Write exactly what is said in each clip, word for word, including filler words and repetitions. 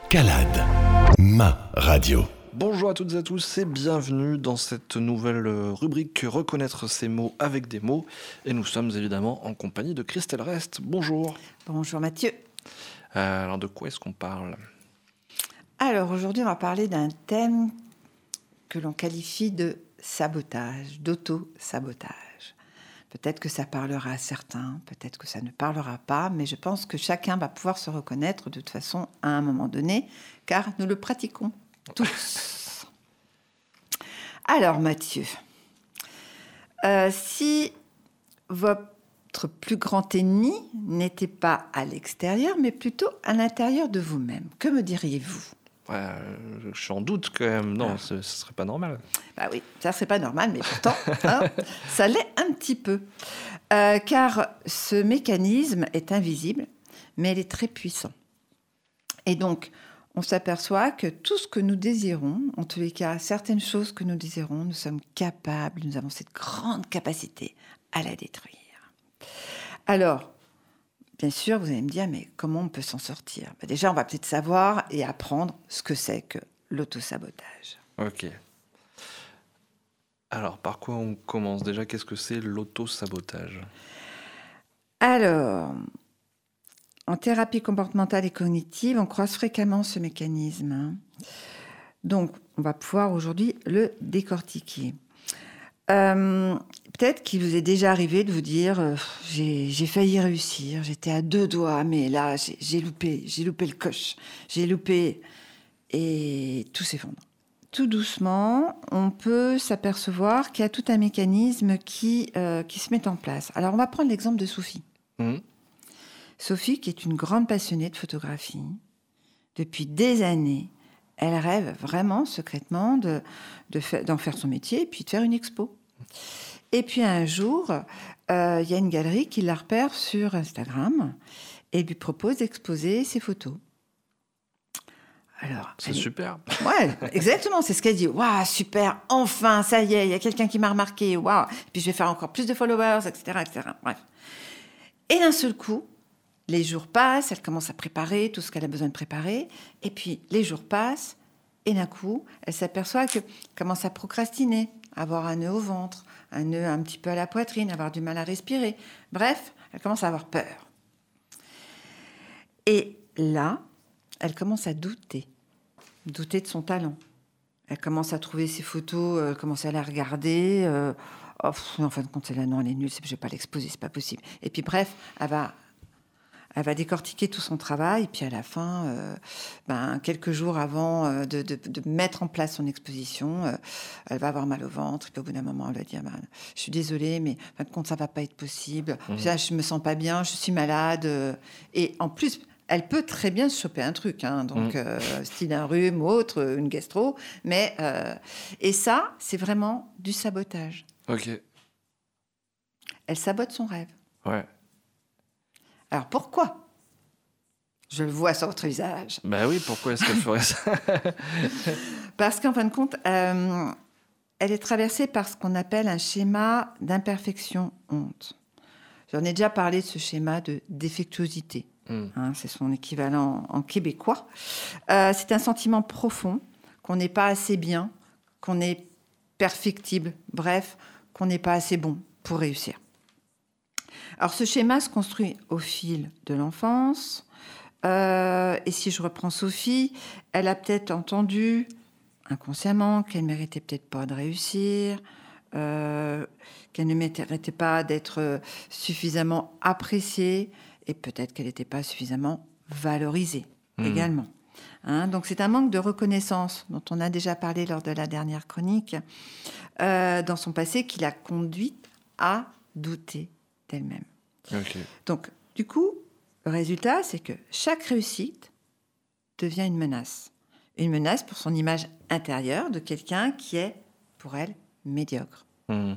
Calade, ma radio. Bonjour à toutes et à tous et bienvenue dans cette nouvelle rubrique Reconnaître ses mots avec des mots. Et nous sommes évidemment en compagnie de Christelle Rest. Bonjour. Bonjour Mathieu. Euh, alors de quoi est-ce qu'on parle ? Alors aujourd'hui on va parler d'un thème que l'on qualifie de sabotage, d'auto-sabotage. Peut-être que ça parlera à certains, peut-être que ça ne parlera pas, mais je pense que chacun va pouvoir se reconnaître de toute façon à un moment donné, car nous le pratiquons tous. Alors Mathieu, euh, si votre plus grand ennemi n'était pas à l'extérieur, mais plutôt à l'intérieur de vous-même, que me diriez-vous ? Ouais, je suis en doute quand même. Non, ah. ce ne serait pas normal. Bah oui, ça ne serait pas normal, mais pourtant, hein, ça l'est un petit peu. Euh, car ce mécanisme est invisible, mais il est très puissant. Et donc, on s'aperçoit que tout ce que nous désirons, en tous les cas, certaines choses que nous désirons, nous sommes capables, nous avons cette grande capacité à la détruire. Alors, bien sûr, vous allez me dire, mais comment on peut s'en sortir ? Ben déjà, on va peut-être savoir et apprendre ce que c'est que l'autosabotage. Ok. Alors, par quoi on commence ? Déjà, qu'est-ce que c'est l'autosabotage ? Alors, en thérapie comportementale et cognitive, on croise fréquemment ce mécanisme. Donc, on va pouvoir aujourd'hui le décortiquer. Euh, peut-être qu'il vous est déjà arrivé de vous dire euh, j'ai, j'ai failli réussir, j'étais à deux doigts, mais là j'ai, j'ai loupé, j'ai loupé le coche, j'ai loupé et tout s'effondre. Tout doucement, on peut s'apercevoir qu'il y a tout un mécanisme qui, euh, qui se met en place. Alors on va prendre l'exemple de Sophie. Mmh. Sophie, qui est une grande passionnée de photographie, depuis des années, elle rêve vraiment secrètement de, de fa- d'en faire son métier et puis de faire une expo. Et puis un jour, euh, il y a une galerie qui la repère sur Instagram et lui propose d'exposer ses photos. Alors, c'est elle... super. Ouais, exactement, c'est ce qu'elle dit. Waouh, super, enfin, ça y est, il y a quelqu'un qui m'a remarqué. Waouh, puis je vais faire encore plus de followers, et cetera, et cetera. Bref. Et d'un seul coup, les jours passent, elle commence à préparer tout ce qu'elle a besoin de préparer. Et puis, les jours passent, et d'un coup, elle s'aperçoit qu'elle commence à procrastiner, avoir un nœud au ventre, un nœud un petit peu à la poitrine, avoir du mal à respirer. Bref, elle commence à avoir peur. Et là, elle commence à douter, douter de son talent. Elle commence à trouver ses photos, elle commence à les regarder. Euh, oh, pff, en fin de compte, c'est là, non, elle est nulle, je ne vais pas l'exposer, c'est pas possible. Et puis bref, elle va... Elle va décortiquer tout son travail, et puis à la fin, euh, ben, quelques jours avant euh, de, de, de mettre en place son exposition, euh, elle va avoir mal au ventre, et puis au bout d'un moment, elle va dire ben, « Je suis désolée, mais en fin de compte, ça ne va pas être possible. Mmh. Là, je ne me sens pas bien, je suis malade. Euh, » Et en plus, elle peut très bien se choper un truc, hein, donc mmh. euh, style un rhume ou autre, une gastro. Mais, euh, et ça, c'est vraiment du sabotage. Ok. Elle sabote son rêve. Ouais. Alors, pourquoi ? Je le vois sur votre visage. Ben oui, pourquoi est-ce qu'elle ferait ça ? Parce qu'en fin de compte, euh, elle est traversée par ce qu'on appelle un schéma d'imperfection-honte. J'en ai déjà parlé de ce schéma de défectuosité. Mm. Hein, c'est son équivalent en, en québécois. Euh, c'est un sentiment profond qu'on n'est pas assez bien, qu'on est perfectible, bref, qu'on n'est pas assez bon pour réussir. Alors, ce schéma se construit au fil de l'enfance. Euh, et si je reprends Sophie, elle a peut-être entendu inconsciemment qu'elle ne méritait peut-être pas de réussir, euh, qu'elle ne méritait pas d'être suffisamment appréciée et peut-être qu'elle n'était pas suffisamment valorisée mmh. également. Hein, donc, c'est un manque de reconnaissance dont on a déjà parlé lors de la dernière chronique euh, dans son passé qui l'a conduite à douter d'elle-même. Okay. Donc, du coup, le résultat, c'est que chaque réussite devient une menace. Une menace pour son image intérieure de quelqu'un qui est, pour elle, médiocre. Mmh.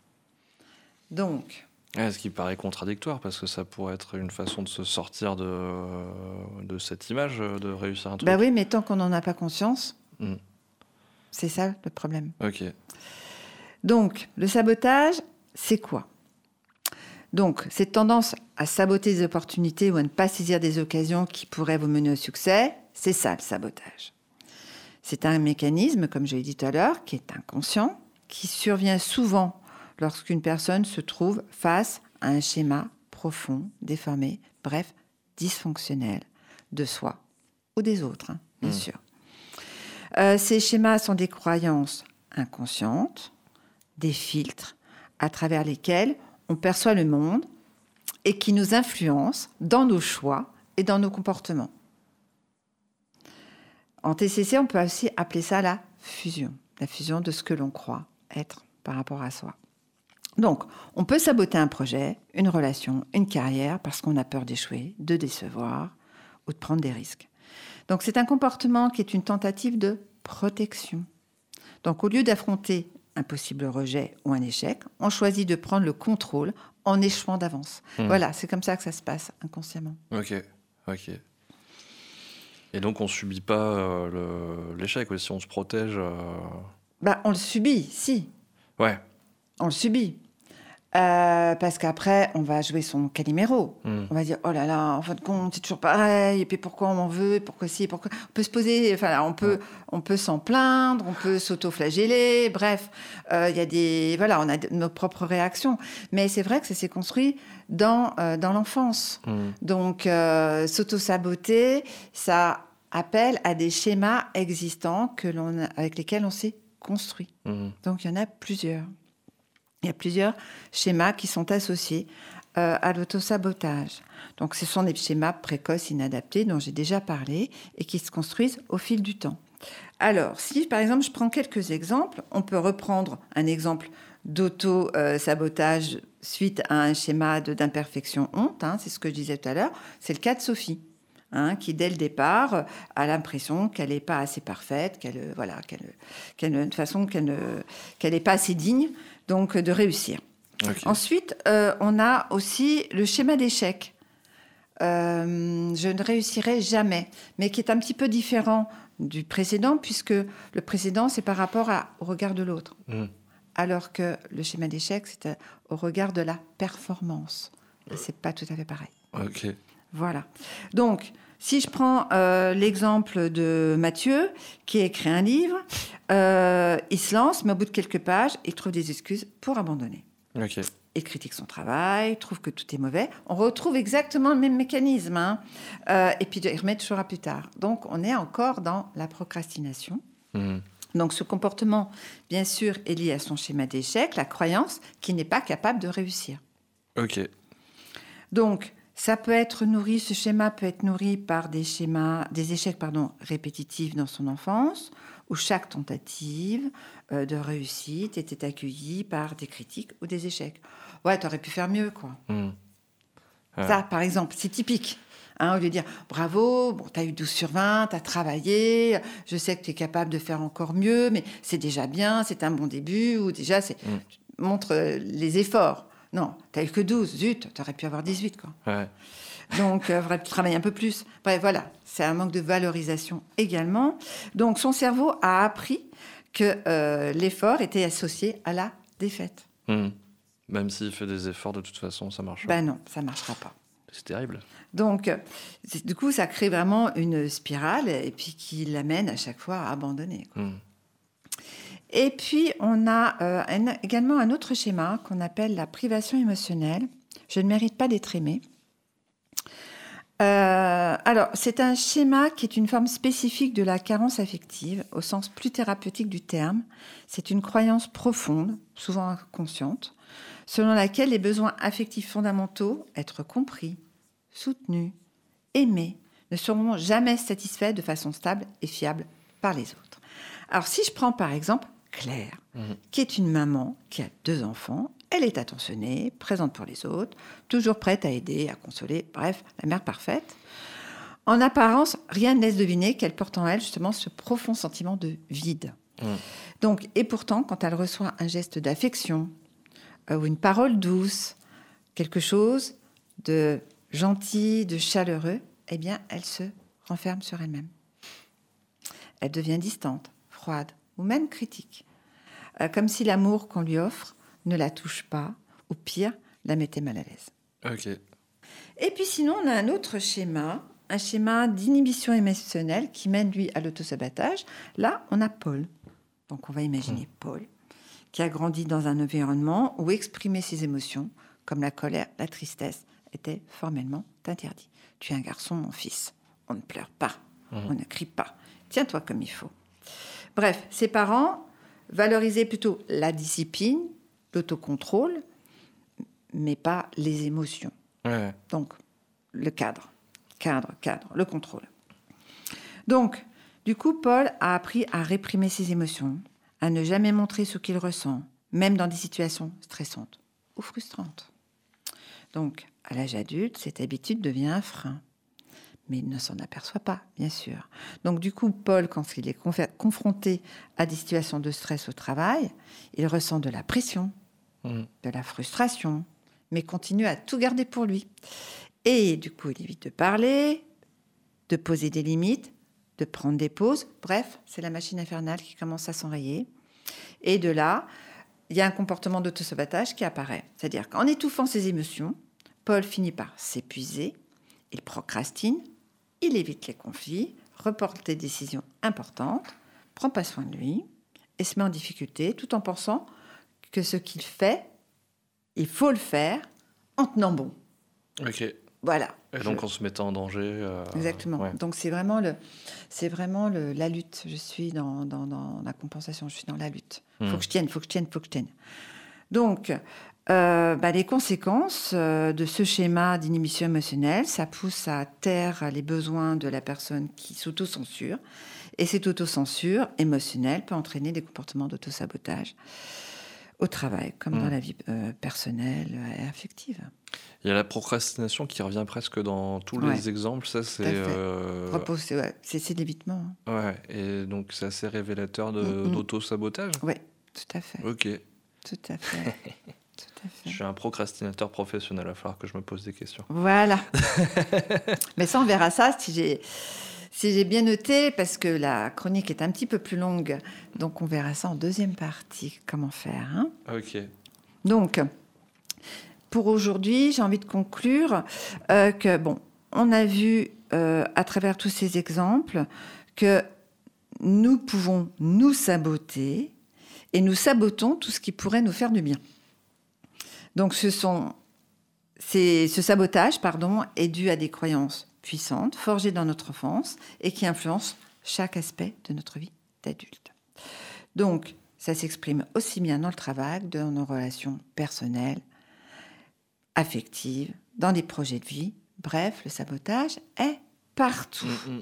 Donc... Ouais, ce qui paraît contradictoire, parce que ça pourrait être une façon de se sortir de, de cette image, de réussir un truc. Ben oui, mais tant qu'on n'en a pas conscience, mmh. c'est ça le problème. Ok. Donc, le sabotage, c'est quoi ? Donc, cette tendance à saboter des opportunités ou à ne pas saisir des occasions qui pourraient vous mener au succès, C'est ça le sabotage. C'est un mécanisme, comme je l'ai dit tout à l'heure, qui est inconscient, qui survient souvent lorsqu'une personne se trouve face à un schéma profond, déformé, bref, dysfonctionnel de soi ou des autres, hein, bien mmh. sûr. Euh, ces schémas sont des croyances inconscientes, des filtres à travers lesquels on perçoit le monde et qui nous influencent dans nos choix et dans nos comportements. En T C C, on peut aussi appeler ça la fusion, la fusion de ce que l'on croit être par rapport à soi. Donc, on peut saboter un projet, une relation, une carrière parce qu'on a peur d'échouer, de décevoir ou de prendre des risques. Donc, c'est un comportement qui est une tentative de protection. Donc, au lieu d'affronter un possible rejet ou un échec, on choisit de prendre le contrôle en échouant d'avance. Mmh. Voilà, c'est comme ça que ça se passe inconsciemment. Ok, ok. Et donc, on ne subit pas euh, le, l'échec, si on se protège... Euh... Bah, on le subit, si. Ouais. On le subit. Euh, parce qu'après, on va jouer son Calimero. Mm. On va dire, oh là là, en fin de compte, c'est toujours pareil, et puis pourquoi on m'en veut, et pourquoi si, et pourquoi... On peut se poser, enfin, on peut, ouais. on peut s'en plaindre, on peut s'auto-flageller, bref, il euh, y a des... Voilà, on a nos propres réactions. Mais c'est vrai que ça s'est construit dans, euh, dans l'enfance. Mm. Donc, euh, s'auto-saboter, ça appelle à des schémas existants que l'on a, avec lesquels on s'est construit. Mm. Donc, il y en a plusieurs. Il y a plusieurs schémas qui sont associés euh, à l'autosabotage. Donc, ce sont des schémas précoces, inadaptés, dont j'ai déjà parlé, et qui se construisent au fil du temps. Alors, si, par exemple, je prends quelques exemples, on peut reprendre un exemple d'auto-sabotage suite à un schéma de, d'imperfection honte, hein, c'est ce que je disais tout à l'heure, c'est le cas de Sophie. Hein, qui, dès le départ, a l'impression qu'elle n'est pas assez parfaite, qu'elle, voilà, qu'elle, qu'elle, de toute façon, qu'elle ne, qu'elle n'est pas assez digne, donc de réussir. Okay. Ensuite, euh, on a aussi le schéma d'échec. Euh, je ne réussirai jamais, mais qui est un petit peu différent du précédent, puisque le précédent, c'est par rapport à, au regard de l'autre. Mmh. Alors que le schéma d'échec, c'est au regard de la performance. C'est pas tout à fait pareil. Ok. Voilà. Donc, si je prends euh, l'exemple de Mathieu, qui a écrit un livre, euh, il se lance, mais au bout de quelques pages, il trouve des excuses pour abandonner. Okay. Il critique son travail, trouve que tout est mauvais. On retrouve exactement le même mécanisme. Hein. Euh, et puis, il remet toujours à plus tard. Donc, on est encore dans la procrastination. Mmh. Donc, ce comportement, bien sûr, est lié à son schéma d'échec, la croyance qu'il n'est pas capable de réussir. OK. Donc, ça peut être nourri, ce schéma peut être nourri par des schémas, des échecs pardon, répétitifs dans son enfance, où chaque tentative euh, de réussite était accueillie par des critiques ou des échecs. Ouais, t'aurais pu faire mieux, quoi. Mmh. Ah. Ça, par exemple, c'est typique. Hein, au lieu de dire « Bravo, bon, t'as eu douze sur vingt, t'as travaillé, je sais que t'es capable de faire encore mieux, mais c'est déjà bien, c'est un bon début, ou déjà, c'est mmh. montre les efforts. » Non, t'as eu que douze, zut, t'aurais pu avoir dix-huit, quoi. Ouais. Donc, euh, faudrait travailler un peu plus. Bref, voilà, c'est un manque de valorisation également. Donc, son cerveau a appris que euh, l'effort était associé à la défaite. Mmh. Même s'il fait des efforts, de toute façon, ça marche pas. Ben non, ça marchera pas. C'est terrible. Donc, du coup, ça crée vraiment une spirale et puis qui l'amène à chaque fois à abandonner, quoi. Mmh. Et puis, on a euh, un, également un autre schéma qu'on appelle la privation émotionnelle. Je ne mérite pas d'être aimée. Euh, alors, c'est un schéma qui est une forme spécifique de la carence affective, au sens plus thérapeutique du terme. C'est une croyance profonde, souvent inconsciente, selon laquelle les besoins affectifs fondamentaux, être compris, soutenu, aimé, ne seront jamais satisfaits de façon stable et fiable par les autres. Alors, si je prends par exemple Claire, mmh. qui est une maman qui a deux enfants, elle est attentionnée, présente pour les autres, toujours prête à aider, à consoler, bref, la mère parfaite. En apparence, rien ne laisse deviner qu'elle porte en elle justement ce profond sentiment de vide. Mmh. Donc, et pourtant, quand elle reçoit un geste d'affection euh, ou une parole douce, quelque chose de gentil, de chaleureux, eh bien, elle se renferme sur elle-même. Elle devient distante, froide ou même critique, euh, comme si l'amour qu'on lui offre ne la touche pas, ou pire, la mettait mal à l'aise. Ok. Et puis sinon, on a un autre schéma un schéma d'inhibition émotionnelle qui mène, lui, à l'autosabotage. Là, on a Paul. Donc, on va imaginer mmh. Paul, qui a grandi dans un environnement où exprimer ses émotions, comme la colère, la tristesse, était formellement interdit. Tu es un garçon, mon fils. On ne pleure pas. Mmh. On ne crie pas. Tiens-toi comme il faut. Bref, ses parents valorisaient plutôt la discipline, l'autocontrôle, mais pas les émotions. Ouais. Donc, le cadre. Cadre, cadre, le contrôle. Donc, du coup, Paul a appris à réprimer ses émotions, à ne jamais montrer ce qu'il ressent, même dans des situations stressantes ou frustrantes. Donc, à l'âge adulte, cette habitude devient un frein. Mais il ne s'en aperçoit pas, bien sûr. Donc, du coup, Paul, quand il est conf- confronté à des situations de stress au travail, il ressent de la pression, mmh. de la frustration, mais continue à tout garder pour lui. Et du coup, il évite de parler, de poser des limites, de prendre des pauses. Bref, c'est la machine infernale qui commence à s'enrayer. Et de là, il y a un comportement d'autosabotage qui apparaît. C'est-à-dire qu'en étouffant ses émotions, Paul finit par s'épuiser, il procrastine, il évite les conflits, reporte des décisions importantes, prend pas soin de lui et se met en difficulté tout en pensant que ce qu'il fait, il faut le faire en tenant bon. Ok. Voilà. Et donc je... en se mettant en danger. Euh... Exactement. Ouais. Donc c'est vraiment, le, c'est vraiment le, la lutte. Je suis dans, dans, dans la compensation, je suis dans la lutte. Il mmh. faut que je tienne, il faut que je tienne, il faut que je tienne. Donc, euh, bah, les conséquences euh, de ce schéma d'inhibition émotionnelle, ça pousse à taire les besoins de la personne qui s'auto-censure. Et cette auto-censure émotionnelle peut entraîner des comportements d'auto-sabotage au travail, comme mmh. dans la vie euh, personnelle et affective. Il y a la procrastination qui revient presque dans tous ouais. les exemples. Ça, c'est, euh... Repos, c'est, ouais. c'est, c'est de l'évitement. Hein. Ouais, et donc c'est assez révélateur de, mmh. d'auto-sabotage. Oui, tout à fait. Ok. Tout à fait. Tout à fait. Je suis un procrastinateur professionnel, il va falloir que je me pose des questions. Voilà. Mais ça, on verra ça si j'ai... Si j'ai bien noté, parce que la chronique est un petit peu plus longue, donc on verra ça en deuxième partie, comment faire. Hein ? Ok. Donc, pour aujourd'hui, j'ai envie de conclure euh, que, bon, on a vu euh, à travers tous ces exemples que nous pouvons nous saboter et nous sabotons tout ce qui pourrait nous faire du bien. Donc, ce sont, c'est, ce sabotage, pardon, est dû à des croyances puissante, forgée dans notre enfance et qui influence chaque aspect de notre vie d'adulte. Donc, ça s'exprime aussi bien dans le travail, dans nos relations personnelles, affectives, dans des projets de vie. Bref, le sabotage est partout. Mmh.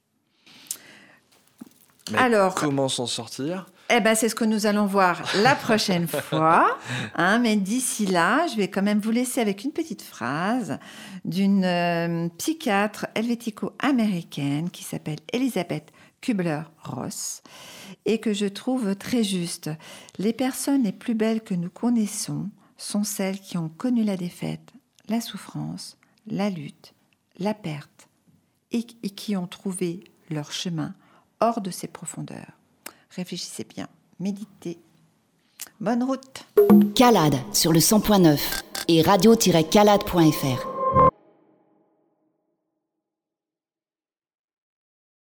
Mais alors, comment s'en sortir ? Eh ben, c'est ce que nous allons voir la prochaine fois. Hein, mais d'ici là, je vais quand même vous laisser avec une petite phrase d'une euh, psychiatre helvético-américaine qui s'appelle Elisabeth Kubler-Ross et que je trouve très juste. Les personnes les plus belles que nous connaissons sont celles qui ont connu la défaite, la souffrance, la lutte, la perte et, et qui ont trouvé leur chemin hors de ces profondeurs. Réfléchissez bien, méditez. Bonne route. Calade sur le cent point neuf et radio tiret calade point f r.